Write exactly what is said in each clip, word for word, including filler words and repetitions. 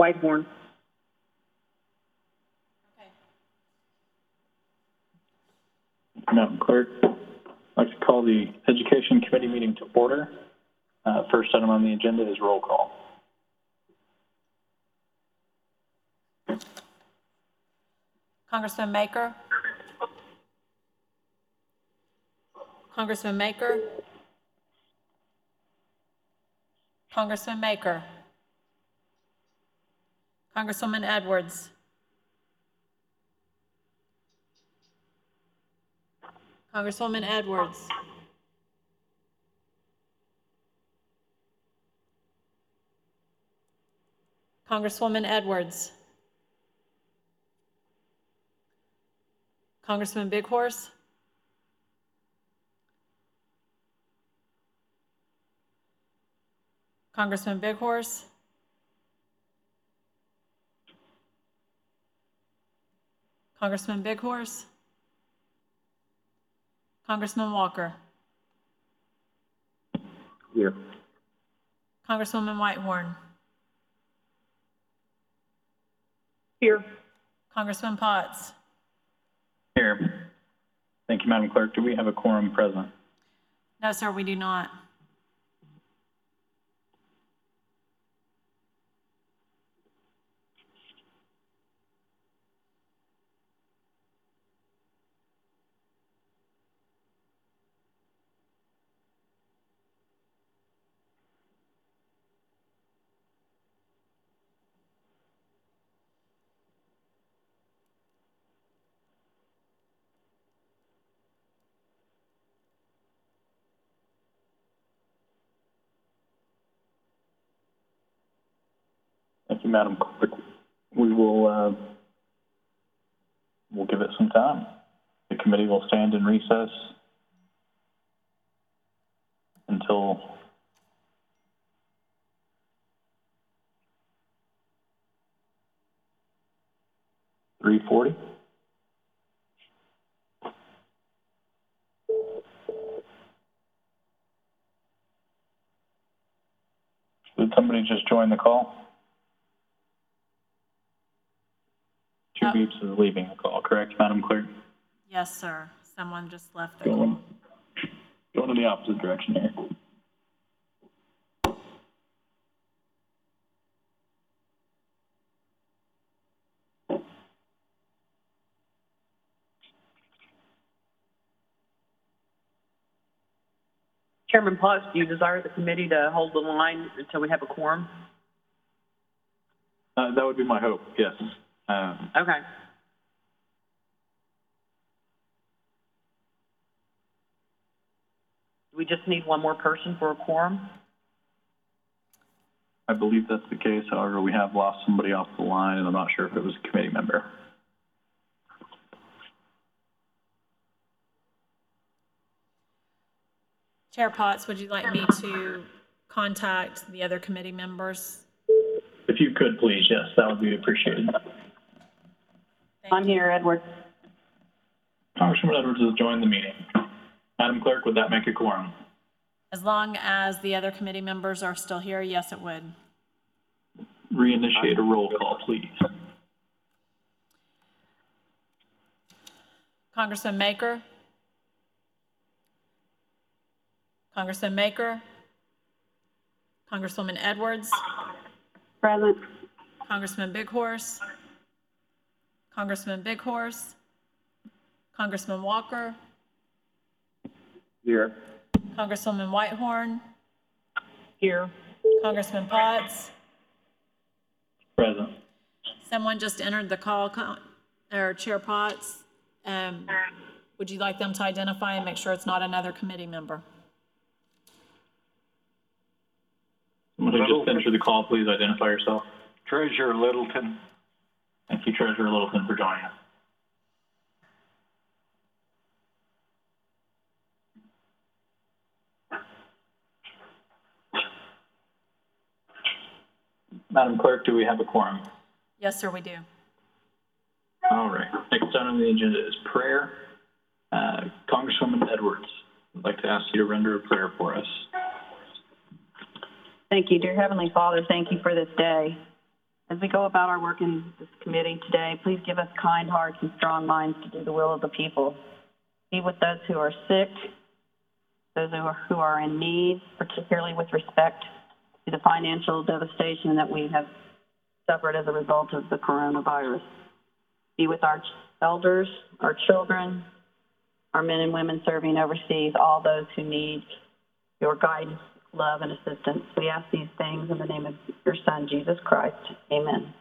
Whitehorn. Madam Clerk, I'd like to call the Education Committee meeting to order. Uh, first item on the agenda is roll call. Congressman Maker. Congressman Maker. Congressman Maker. Congresswoman Edwards. Congresswoman Edwards. Congresswoman Edwards. Congressman Bighorse. Congressman Bighorse. Congressman Bighorse. Congressman Walker. Here. Congresswoman Whitehorn. Here. Congressman Potts. Here. Thank you, Madam Clerk. Do we have a quorum present? No, sir, we do not. Thank you, Madam Clerk. We will, uh, we'll give it some time. The committee will stand in recess until three forty. Did somebody just join the call? Two Yep. beeps is leaving the call, correct, Madam Clerk? Yes, sir. Someone just left the Going, call. going in the opposite direction here. Chairman Potts, do you desire the committee to hold the line until we have a quorum? Uh, that would be my hope, yes. Uh, Okay. Do we just need one more person for a quorum? I believe that's the case. However, we have lost somebody off the line, and I'm not sure if it was a committee member. Chair Potts, would you like me to contact the other committee members? If you could, please, yes, that would be appreciated. Thank I'm here, Edward. Congressman Edwards has joined the meeting. Madam Clerk, would that make a quorum? As long as the other committee members are still here, yes, it would. Reinitiate a roll call, please. Congressman Maker. Congressman Maker. Congresswoman Edwards. Present. Congressman Bighorse. Congressman Bighorse. Congressman Walker. Here. Congresswoman Whitehorn. Here. Congressman Potts. Present. Someone just entered the call, Con- or Chair Potts. Um, would you like them to identify and make sure it's not another committee member? Someone who just entered the call, please identify yourself. Treasurer Littleton. Thank you, Treasurer Littleton, for joining us. Madam Clerk, do we have a quorum? Yes, sir, we do. All right. Next item on the agenda is prayer. Uh, Congresswoman Edwards, I'd like to ask you to render a prayer for us. Thank you, dear Heavenly Father. Thank you for this day. As we go about our work in this committee today, please give us kind hearts and strong minds to do the will of the people. Be with those who are sick, those who are, who are in need, particularly with respect to the financial devastation that we have suffered as a result of the coronavirus. Be with our elders, our children, our men and women serving overseas, all those who need your guidance, love, and assistance. We ask these things in the name of your Son, Jesus Christ. Amen.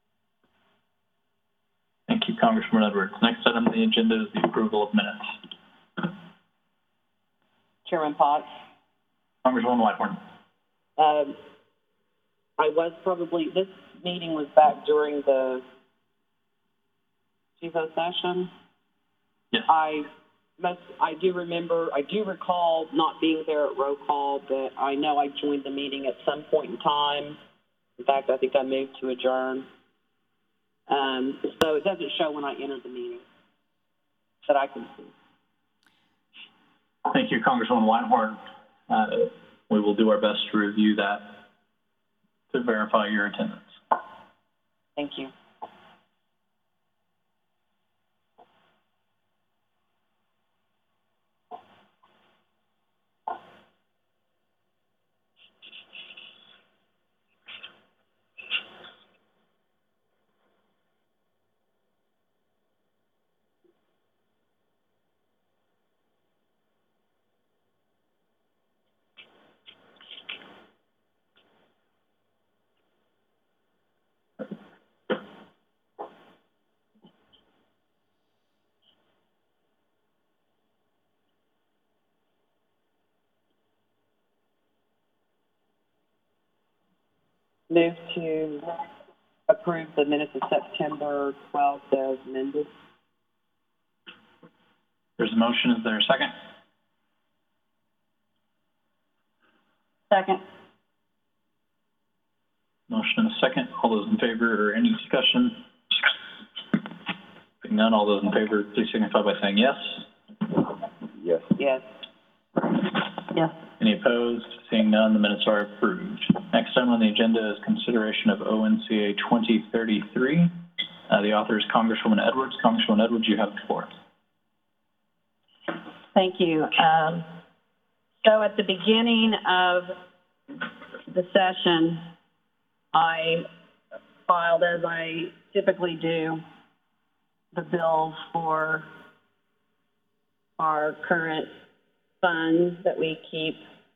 Thank you, Congresswoman Edwards. Next item on the agenda is the approval of minutes. Chairman Potts, Congresswoman Whitehorn. um, I was probably, this meeting was back during the G V O session. Yes. I most, I do remember, I do recall not being there at roll call, but I know I joined the meeting at some point in time. In fact, I think I moved to adjourn. Um, so it doesn't show when I entered the meeting that I can see. Thank you, Congresswoman Whitehorn. Uh, we will do our best to review that to verify your attendance. Thank you. Move to approve the minutes of September twelfth as amended. There's a motion. Is there a second? Second. Motion and a second. All those in favor or any discussion? Being none, all those in favor, please signify by saying yes. Yes. Yes. Yes. Any opposed? Seeing none, the minutes are approved. Next item on the agenda is consideration of O N C A twenty thirty-three. Uh, the author is Congresswoman Edwards. Congresswoman Edwards, you have the floor. Thank you. Um, so at the beginning of the session, I filed, as I typically do, the bills for our current funds that we keep.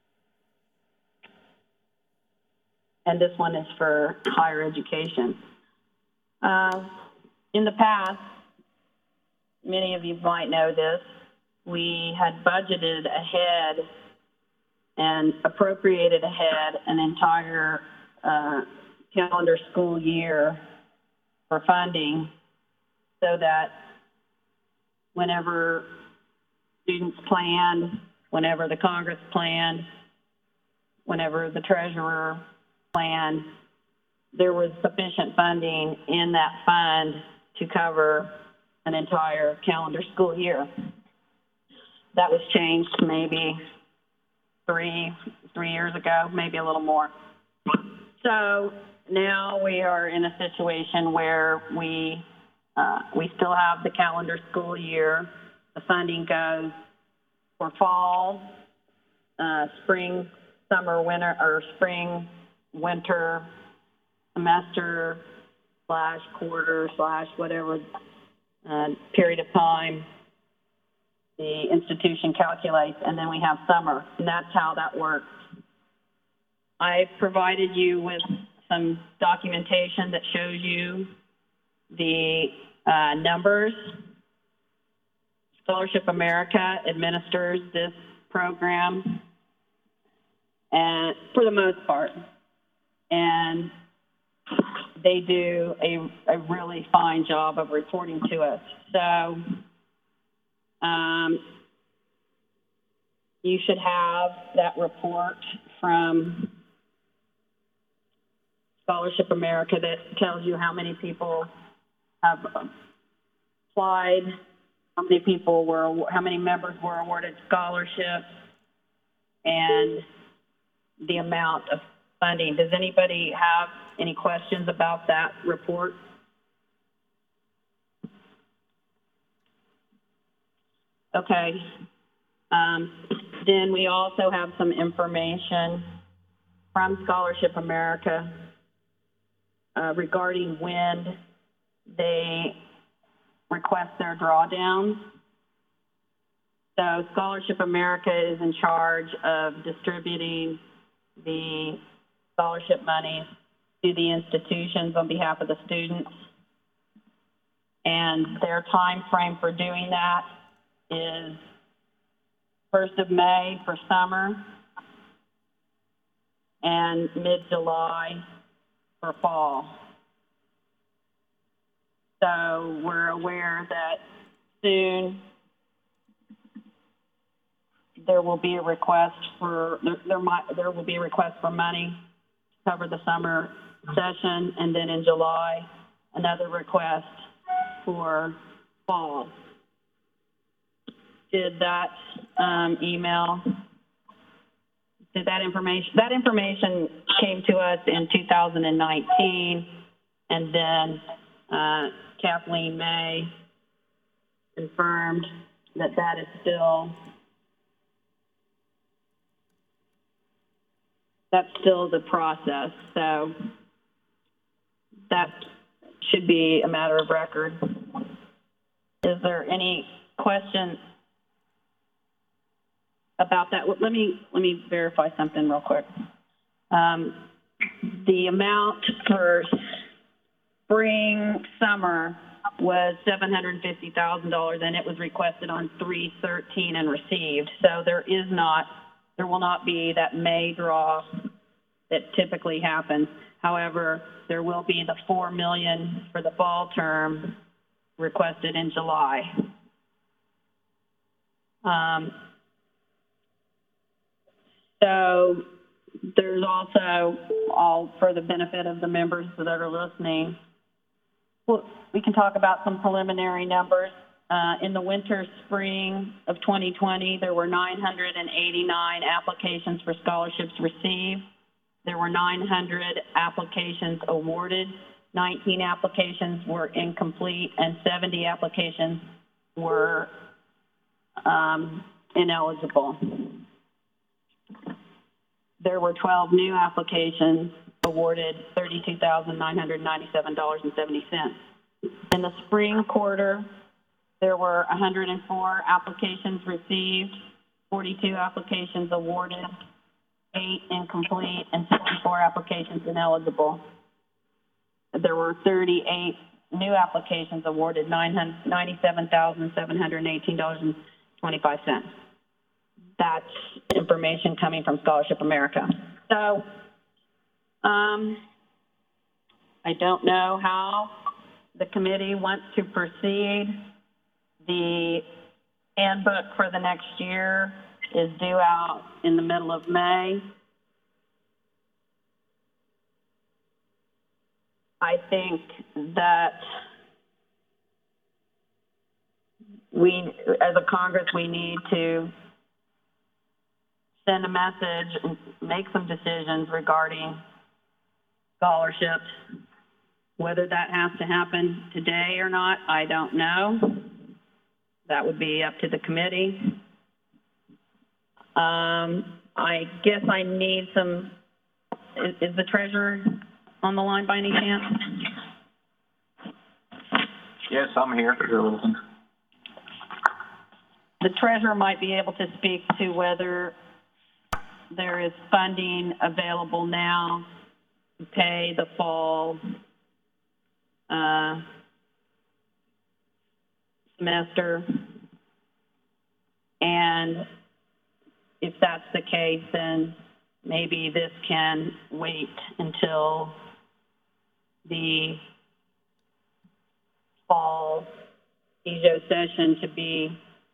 And this one is for higher education. Uh, in the past, many of you might know this, we had budgeted ahead and appropriated ahead an entire uh, calendar school year for funding so that whenever students planned, whenever the Congress planned, whenever the treasurer planned, there was sufficient funding in that fund to cover an entire calendar school year. That was changed maybe three, three years ago, maybe a little more. So now we are in a situation where we, uh, we still have the calendar school year. The funding goes for fall, uh, spring, summer, winter, or spring, winter, semester, slash quarter, slash whatever uh, period of time the institution calculates, and then we have summer, and that's how that works. I provided you with some documentation that shows you the uh, numbers. Scholarship America administers this program, and for the most part, and they do a, a really fine job of reporting to us. So um, you should have that report from Scholarship America that tells you how many people have applied, how many people were, how many members were awarded scholarships, and the amount of funding. Does anybody have any questions about that report? Okay. Um, then we also have some information from Scholarship America uh, regarding when they request their drawdowns. So Scholarship America is in charge of distributing the scholarship money to the institutions on behalf of the students. And their time frame for doing that is first of May for summer and mid-July for fall. So we're aware that soon there will be a request for, there, there might, there will be a request for money to cover the summer session, and then in July, another request for fall. Did that um, email, did that information, that information came to us in two thousand nineteen, and then uh, Kathleen May confirmed that that is still, that's still the process. So that should be a matter of record. Is there any question about that? Let me, let me verify something real quick. Um, the amount for spring, summer was seven hundred fifty thousand dollars, and it was requested on three thirteen and received. So there is not, there will not be that May draw that typically happens. However, there will be the four million dollars for the fall term requested in July. Um, so there's also, all for the benefit of the members that are listening, well, we can talk about some preliminary numbers. Uh, in the winter, spring of twenty twenty, there were nine hundred eighty-nine applications for scholarships received. There were nine hundred applications awarded, nineteen applications were incomplete, and seventy applications were um, ineligible. There were twelve new applications awarded, thirty-two thousand nine hundred ninety-seven dollars and seventy cents. In the spring quarter, there were one hundred four applications received, forty-two applications awarded, eight incomplete, and sixty-four applications ineligible. There were thirty-eight new applications awarded, ninety-seven thousand seven hundred eighteen dollars and twenty-five cents. That's information coming from Scholarship America. So, um, I don't know how the committee wants to proceed. The handbook for the next year is due out in the middle of May. I think that we, as a Congress, we need to send a message and make some decisions regarding scholarships. Whether that has to happen today or not, I don't know. That would be up to the committee. Um, I guess I need some, is, is the treasurer on the line by any chance? Yes, I'm here. The treasurer might be able to speak to whether there is funding available now to pay the fall uh, semester. And if that's the case, then maybe this can wait until the fall E J O session to be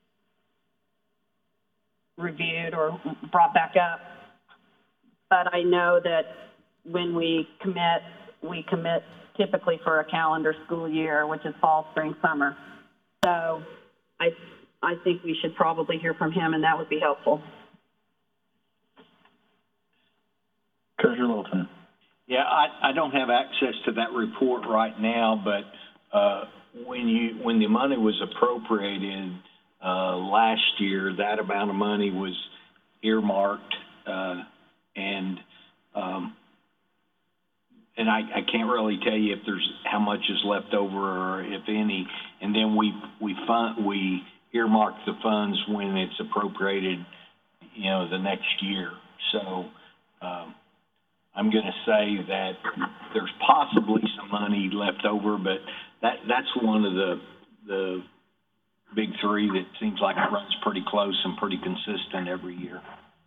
reviewed or brought back up. But I know that when we commit, we commit typically for a calendar school year, which is fall, spring, summer. So I, I think we should probably hear from him, and that would be helpful. Okay. Treasurer Littleton. Yeah, I, I don't have access to that report right now, but, uh, when you, when the money was appropriated, uh, last year, that amount of money was earmarked, uh, and, um, and I, I can't really tell you if there's, how much is left over or if any. And then we, we fund, we earmark the funds when it's appropriated, you know, the next year. So, um, I'm gonna say that there's possibly some money left over, but that, that's one of the, the big three that seems like it runs pretty close and pretty consistent every year.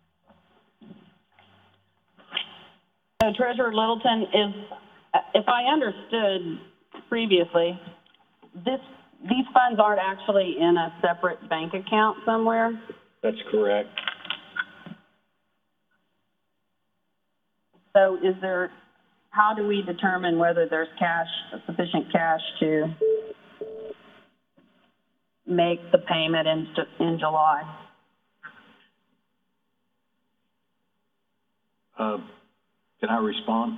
So Treasurer Littleton, is, if I understood previously, this, these funds aren't actually in a separate bank account somewhere? That's correct. So is there, how do we determine whether there's cash, sufficient cash to make the payment in, in July? Uh, can I respond?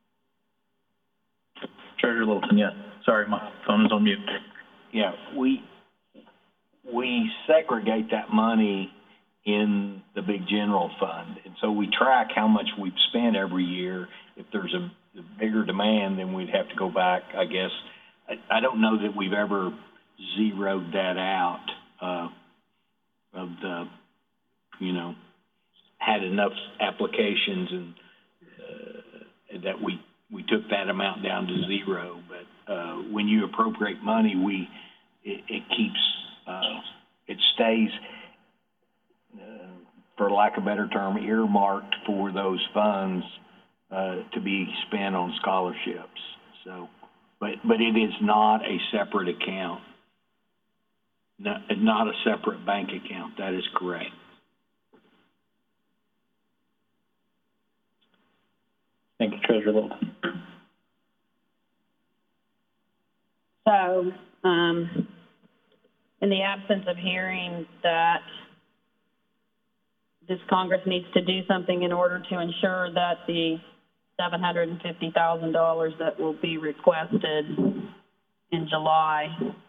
Treasurer Littleton, yes. Sorry, my phone is on mute. Yeah, we, we segregate that money in the big general fund. And so we track how much we've spent every year. If there's a, a bigger demand, then we'd have to go back, I guess. I, I don't know that we've ever zeroed that out, uh, of the, you know, had enough applications and, uh, that we, we took that amount down to zero. But, uh, when you appropriate money, we, it, it keeps, uh, it stays, uh, for lack of a better term, earmarked for those funds, uh, to be spent on scholarships. So, but, but it is not a separate account. No, not a separate bank account. That is correct. Thank you, Treasurer Littleton. So, um, in the absence of hearing that this Congress needs to do something in order to ensure that the seven hundred fifty thousand dollars that will be requested in July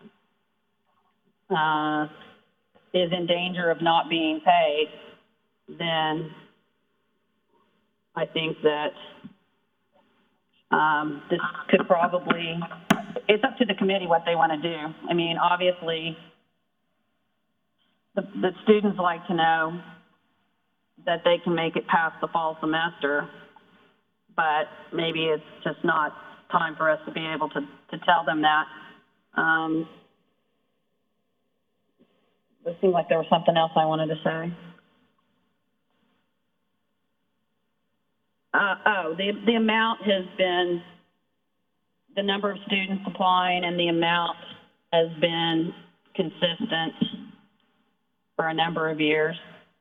uh, is in danger of not being paid, then I think that um, this could probably, it's up to the committee what they want to do. I mean, obviously, the, the students like to know that they can make it past the fall semester, but maybe it's just not time for us to be able to, to tell them that. Um, it seemed like there was something else I wanted to say. Uh, oh, the, the amount has been, the number of students applying and the amount has been consistent for a number of years.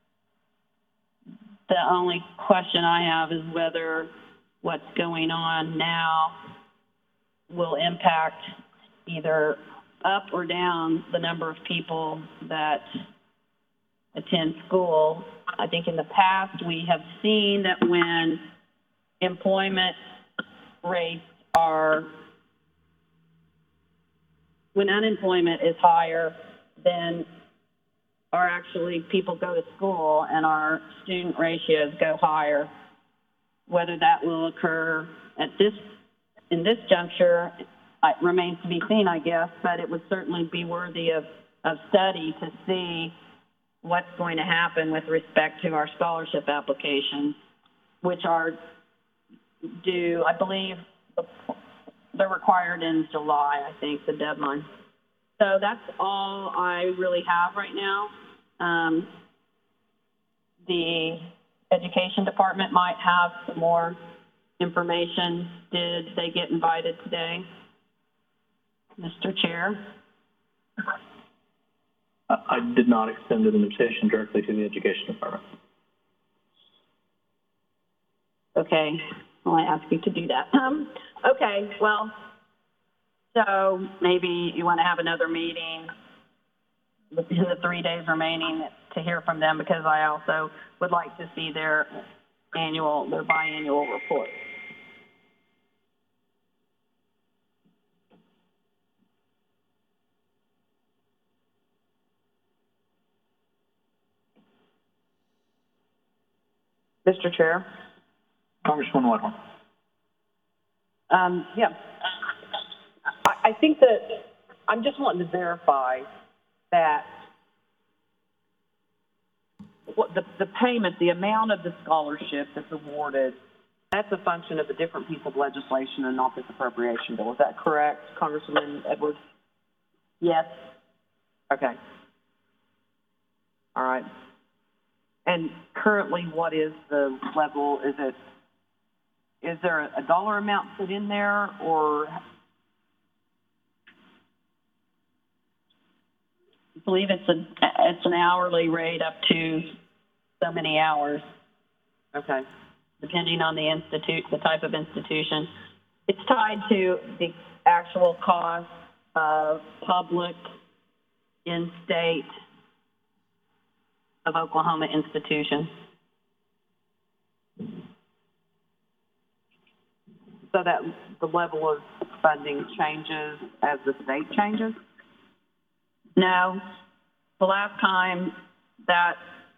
The only question I have is whether what's going on now will impact either up or down the number of people that attend school. I think in the past we have seen that when employment rates are, when unemployment is higher, then are actually people go to school and our student ratios go higher. Whether that will occur at this, in this juncture, it remains to be seen, I guess, but it would certainly be worthy of, of study to see what's going to happen with respect to our scholarship applications, which are due, I believe, they're required in July, I think, the deadline. So that's all I really have right now. Um, the education department might have some more information. Did they get invited today? Mister Chair? I, I did not extend an invitation directly to the education department. Okay, well, I asked you to do that. Um, okay, well, so maybe you want to have another meeting in the three days remaining to hear from them, because I also would like to see their annual, their biannual report. Mister Chair? Congresswoman Whitehorn. Um, yeah. I, I think that I'm just wanting to verify that what the, the payment, the amount of the scholarship that's awarded, that's a function of a different piece of legislation and not this appropriation bill. Is that correct, Congresswoman Edwards? Yes. Okay. All right. And currently, what is the level? Is it, is there a dollar amount put in there, or? I believe it's a, it's an hourly rate up to so many hours, Okay. depending on the institute, the type of institution. It's tied to the actual cost of public in-state of Oklahoma institutions. So that the level of funding changes as the state changes? No, the last time that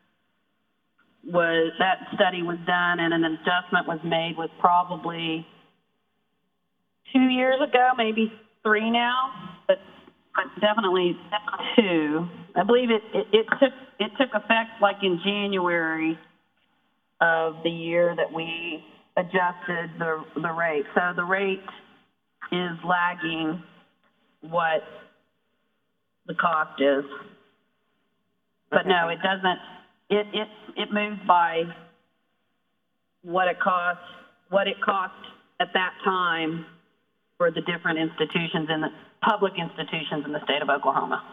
was, that study was done and an adjustment was made was probably two years ago, maybe three now, but definitely two. I believe it, it, it took, it took effect like in January of the year that we adjusted the, the rate. So the rate is lagging what the cost is. But no, it doesn't, it, it, it moves by what it costs, what it cost at that time for the different institutions in the, public institutions in the state of Oklahoma.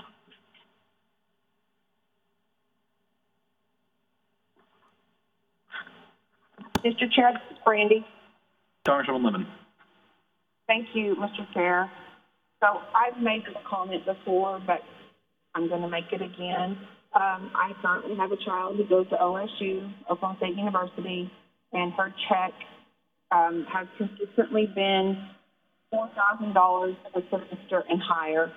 Mister Chair, this is Brandy. Congresswoman Lemon. Thank you, Mister Chair. So I've made this comment before, but I'm going to make it again. Um, I currently have a child who goes to O S U, Oklahoma State University, and her check um, has consistently been four thousand dollars a semester and higher.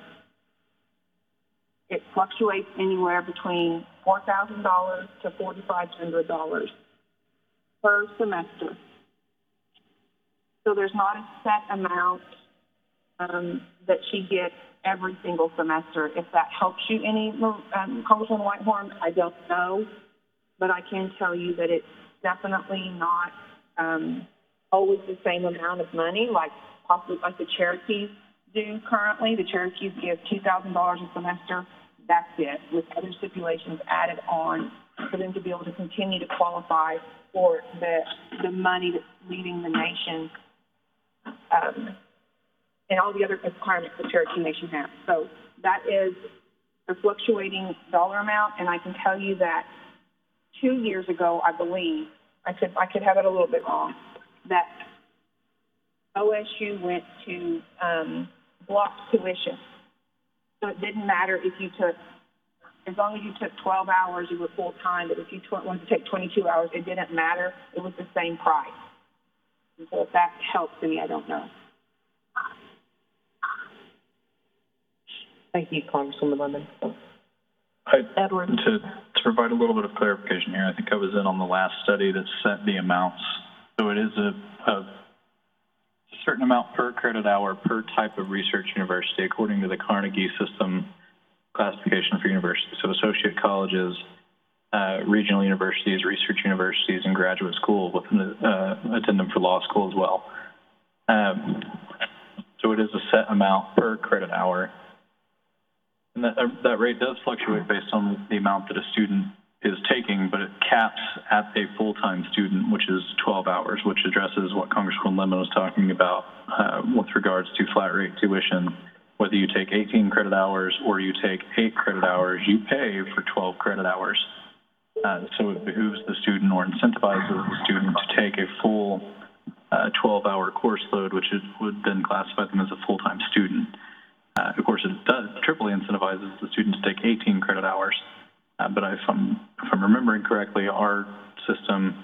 It fluctuates anywhere between four thousand dollars to four thousand five hundred dollars per semester. So there's not a set amount um, that she gets every single semester. If that helps you any, um, Congresswoman Whitehorn, I don't know, but I can tell you that it's definitely not um, always the same amount of money like possibly like the Cherokees do currently. The Cherokees give two thousand dollars a semester. That's it, with other stipulations added on for them to be able to continue to qualify for the the money that's leaving the nation, um, and all the other requirements the Cherokee Nation has. So that is a fluctuating dollar amount, and I can tell you that two years ago, I believe, I could I could have it a little bit wrong, that O S U went to um, blocked tuition. So it didn't matter if you took, as long as you took twelve hours, you were full-time, but if you tw- wanted to take twenty-two hours, it didn't matter. It was the same price. And so if that helps any, I don't know. Thank you, Congresswoman Lemon. I, Edward. to, to provide a little bit of clarification here, I think I was in on the last study that set the amounts. So it is a, a certain amount per credit hour per type of research university according to the Carnegie system classification for universities. So associate colleges, uh, regional universities, research universities, and graduate school with an uh, attendant for law school as well. Um, so it is a set amount per credit hour. And that, uh, that rate does fluctuate based on the amount that a student is taking, but it caps at a full-time student, which is twelve hours, which addresses what Congresswoman Lemon was talking about uh, with regards to flat rate tuition. Whether you take eighteen credit hours or you take eight credit hours, you pay for twelve credit hours. Uh, so it behooves the student or incentivizes the student to take a full uh, twelve-hour course load, which is, would then classify them as a full-time student. Uh, of course, it does triply incentivizes the student to take eighteen credit hours. Uh, but if I'm, if I'm remembering correctly, our system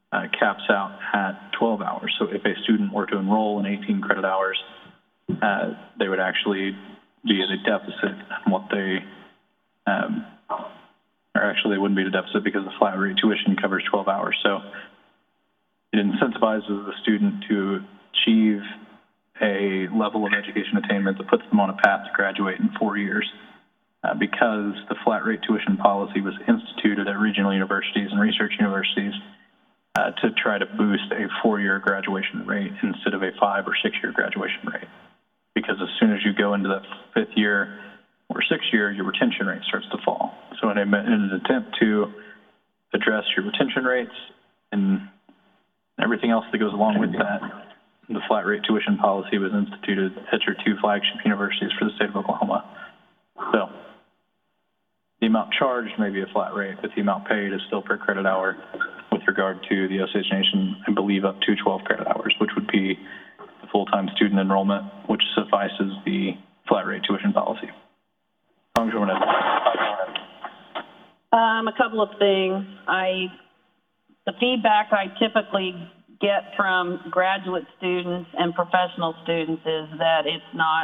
uh, caps out at twelve hours. So if a student were to enroll in eighteen credit hours, uh, they would actually be at a deficit in what they, um, or actually they wouldn't be at a deficit because the flat rate tuition covers twelve hours. So it incentivizes the student to achieve a level of education attainment that puts them on a path to graduate in four years. Uh, because the flat rate tuition policy was instituted at regional universities and research universities uh, to try to boost a four-year graduation rate instead of a five or six-year graduation rate. Because as soon as you go into that fifth year or sixth year, your retention rate starts to fall. So in, a, in an attempt to address your retention rates and everything else that goes along with that, the flat rate tuition policy was instituted at your two flagship universities for the state of Oklahoma. So the amount charged may be a flat rate, but the amount paid is still per credit hour with regard to the Osage Nation, I believe up to twelve credit hours, which would be the full-time student enrollment, which suffices the flat rate tuition policy. Congresswoman Edwards. Um, a couple of things. I, the feedback I typically get from graduate students and professional students is that it's not,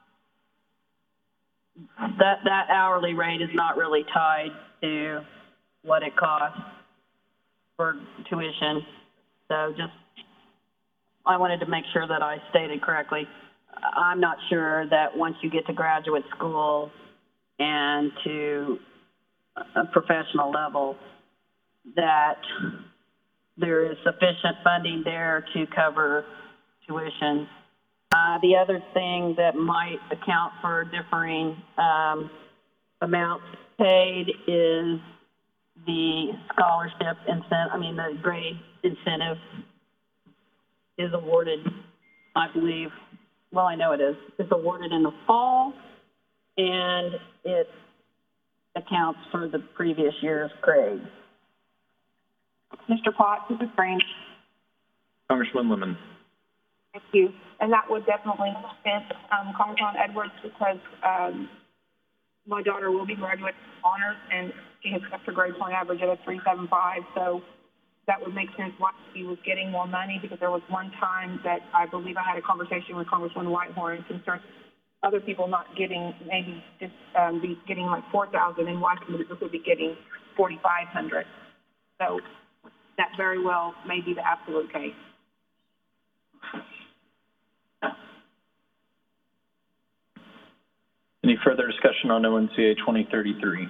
that, that hourly rate is not really tied to what it costs for tuition. So just, I wanted to make sure that I stated correctly. I'm not sure that once you get to graduate school and to a professional level, that there is sufficient funding there to cover tuition. Uh, the other thing that might account for differing um, amounts paid is the scholarship incentive, I mean, the grade incentive is awarded, I believe, well, I know it is, it's awarded in the fall, and it accounts for the previous year's grade. Mister Potts, this is Fran. Congresswoman Lemon. Thank you. And that would definitely make sense, um, Congressman Edwards, because um, my daughter will be graduating honors, and she has kept her grade point average at a three seven five. So that would make sense why she was getting more money, because there was one time that I believe I had a conversation with Congresswoman Whitehorn concerning other people not getting, maybe just um, be getting like four thousand, and why somebody would be getting forty-five hundred. So that very well may be the absolute case. Any further discussion on O N C A twenty thirty-three?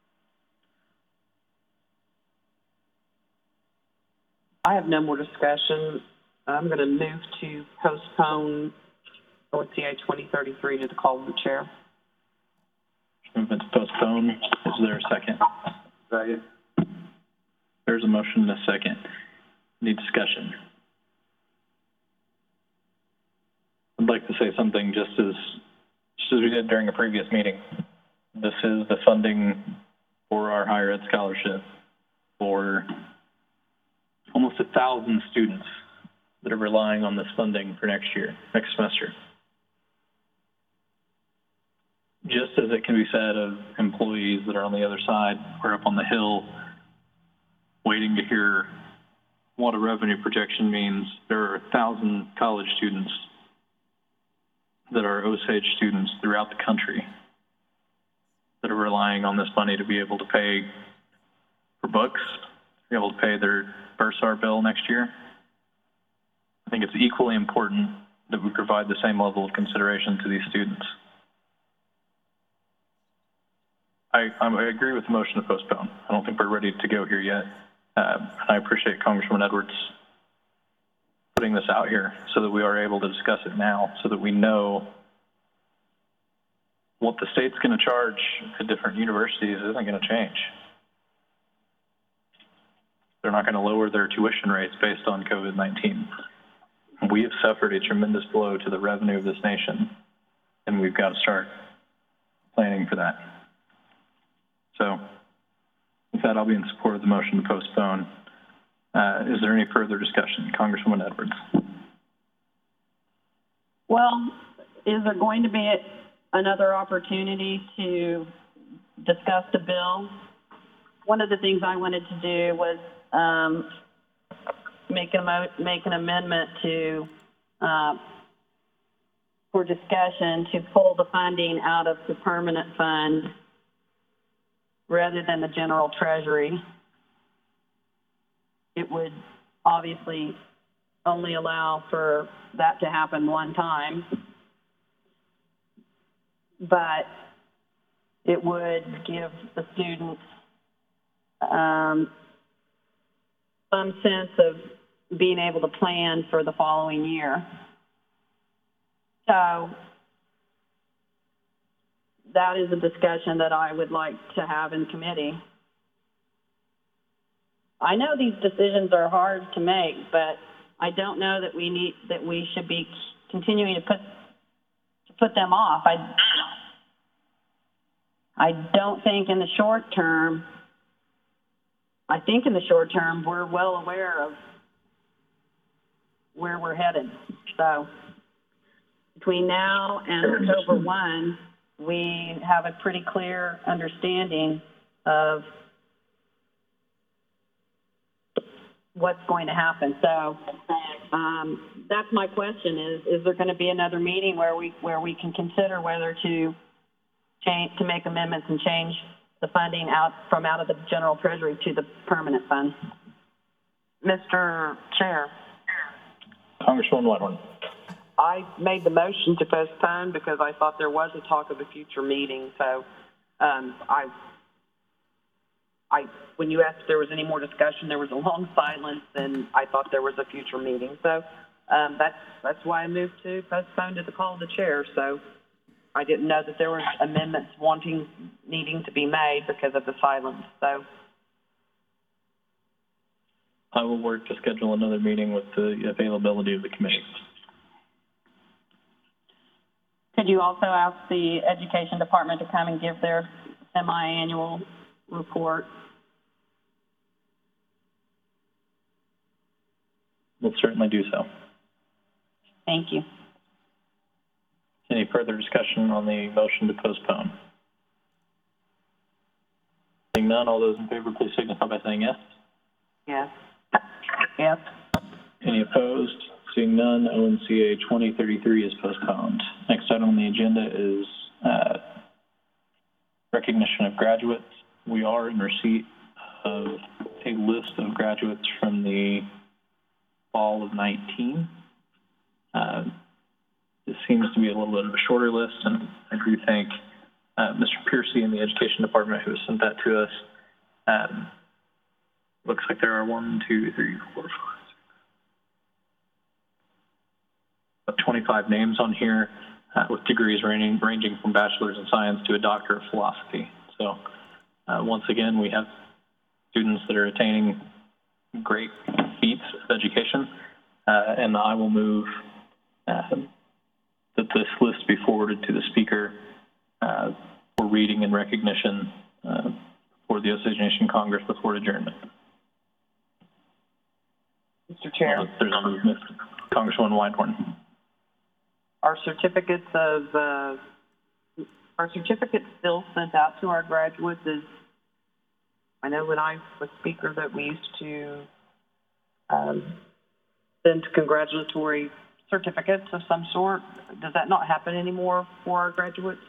I have no more discussion. I'm going to move to postpone O N C A twenty thirty-three to the call of the chair. Movement to postpone. Is there a second? Second. There's a motion and a second. Any discussion? I'd like to say something just as, just as we did during a previous meeting. This is the funding for our higher ed scholarship for almost a thousand students that are relying on this funding for next year, next semester. Just as it can be said of employees that are on the other side or up on the hill waiting to hear what a revenue projection means, there are a thousand college students that are Osage students throughout the country that are relying on this money to be able to pay for books, to be able to pay their Bursar bill next year. I think it's equally important that we provide the same level of consideration to these students. I, I agree with the motion to postpone. I don't think we're ready to go here yet. Uh, I appreciate Congresswoman Edwards putting this out here so that we are able to discuss it now, so that we know what the state's going to charge at different universities isn't going to change. They're not going to lower their tuition rates based on COVID nineteen. We have suffered a tremendous blow to the revenue of this nation, and we've got to start planning for that. So with that, I'll be in support of the motion to postpone. Uh, is there any further discussion? Congresswoman Edwards. Well, is there going to be a, another opportunity to discuss the bill? One of the things I wanted to do was um, make a mo, make an amendment to, uh, for discussion to pull the funding out of the permanent fund rather than the general treasury. It would obviously only allow for that to happen one time, but it would give the students um, some sense of being able to plan for the following year. So that is a discussion that I would like to have in committee. I know these decisions are hard to make, but I don't know that we need, that we should be continuing to put, to put them off. I, I don't think in the short term, I think in the short term, we're well aware of where we're headed. So between now and October first, we have a pretty clear understanding of what's going to happen. So um, that's my question is, is there going to be another meeting where we, where we can consider whether to change, to make amendments and change the funding out from out of the general treasury to the permanent fund? Mister Chair, Congresswoman Whitehorn. I made the motion to postpone because I thought there was a talk of a future meeting. So, um, I, I, when you asked if there was any more discussion, there was a long silence, and I thought there was a future meeting. So, um, that's that's why I moved to postpone to the call of the chair. So, I didn't know that there were amendments wanting, needing to be made because of the silence. So, I will work to schedule another meeting with the availability of the committee. Could you also ask the education department to come and give their semi-annual report? We'll certainly do so. Thank you. Any further discussion on the motion to postpone? Seeing none, all those in favor, please signify by saying yes. yes. Yes. Any opposed? Seeing none, O N C A twenty thirty-three is postponed. Next item on the agenda is uh, recognition of graduates. We are in receipt of a list of graduates from the fall of nineteen. Uh, This seems to be a little bit of a shorter list, and I do thank uh, Mister Piercy in the Education Department who has sent that to us. Um, looks like there are one, two, three, four, five, six, about twenty-five names on here uh, with degrees ranging, ranging from bachelor's in science to a doctor of philosophy. So uh, once again, we have students that are attaining great feats of education, uh, and I will move uh, that this list be forwarded to the speaker uh, for reading and recognition uh, for the Osage Nation Congress before adjournment. Mister Chair, Uh, there's a movement. Congresswoman Whitehorn. our certificates of, uh, our certificates still sent out to our graduates is, I know when I was speaker that we used to um, send congratulatory certificates of some sort. Does that not happen anymore for our graduates?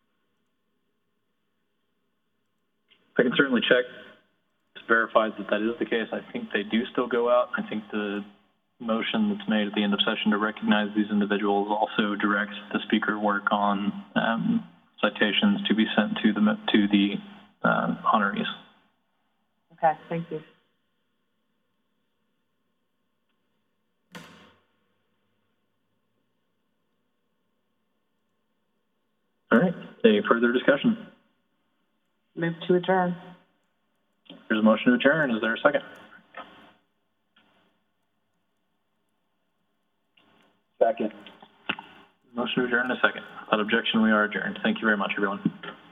I can certainly check to verify that that is the case. I think they do still go out. I think the motion that's made at the end of session to recognize these individuals also directs the speaker work on um, citations to be sent to the to the uh, honorees. Okay, thank you. All right. Any further discussion? Move to adjourn. There's a motion to adjourn. Is there a second? Second. Motion to adjourn in a second. Without objection, we are adjourned. Thank you very much, everyone.